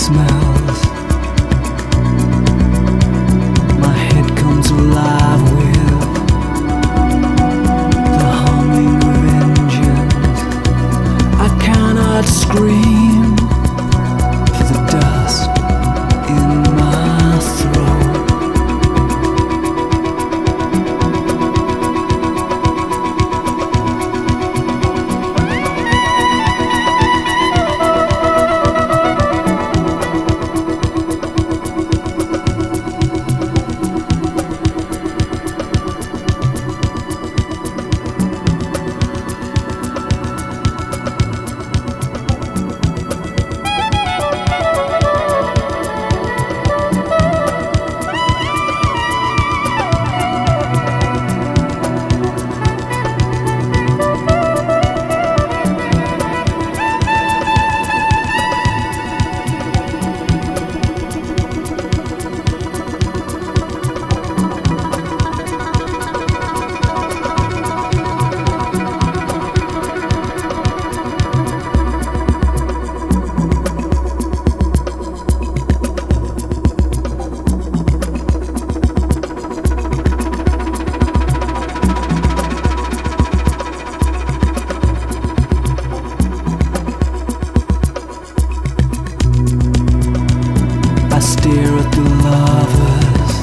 smells. My head comes alive with the humming of engines. I cannot scream for the dust in my throat. Stare at the lovers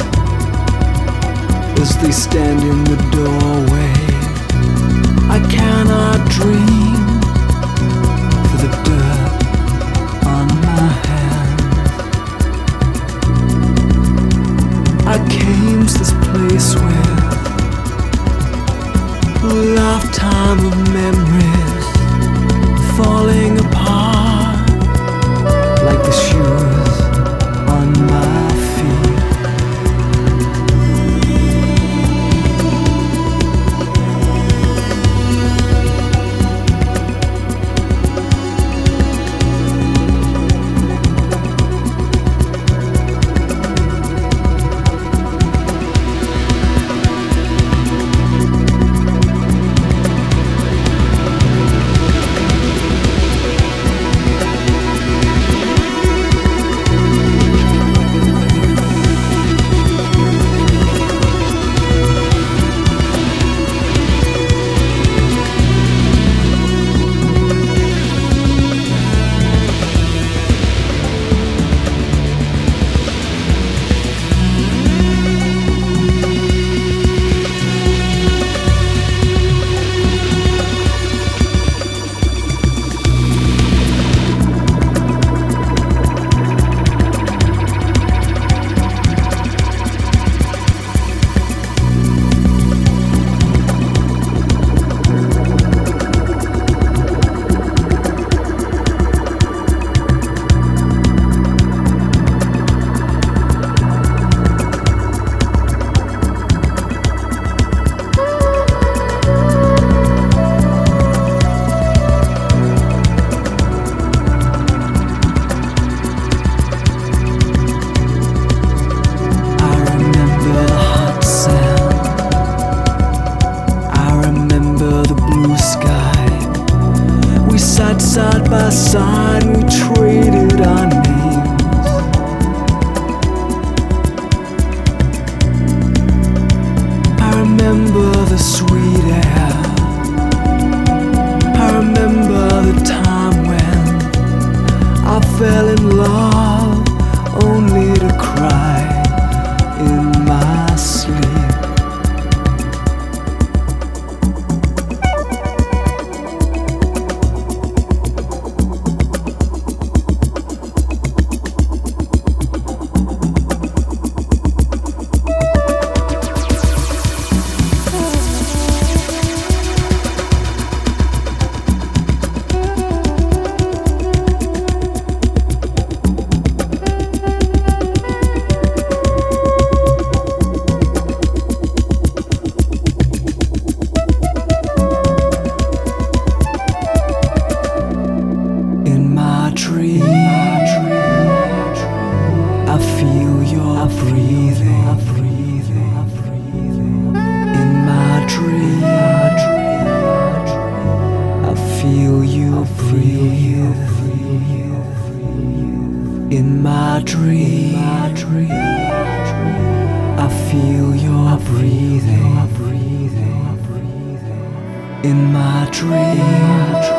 as they stand in the doorway. I cannot dream for the dirt on my hands. I came to this place with a lifetime of memories falling apart like the shoes on my feet. Side by side, we traded our names. I remember the sweet air. I remember the time when I fell in love only to cry in my sleep. I feel your breathing in my dream. I feel you breathe in my dream, I feel your breathing. In my dream.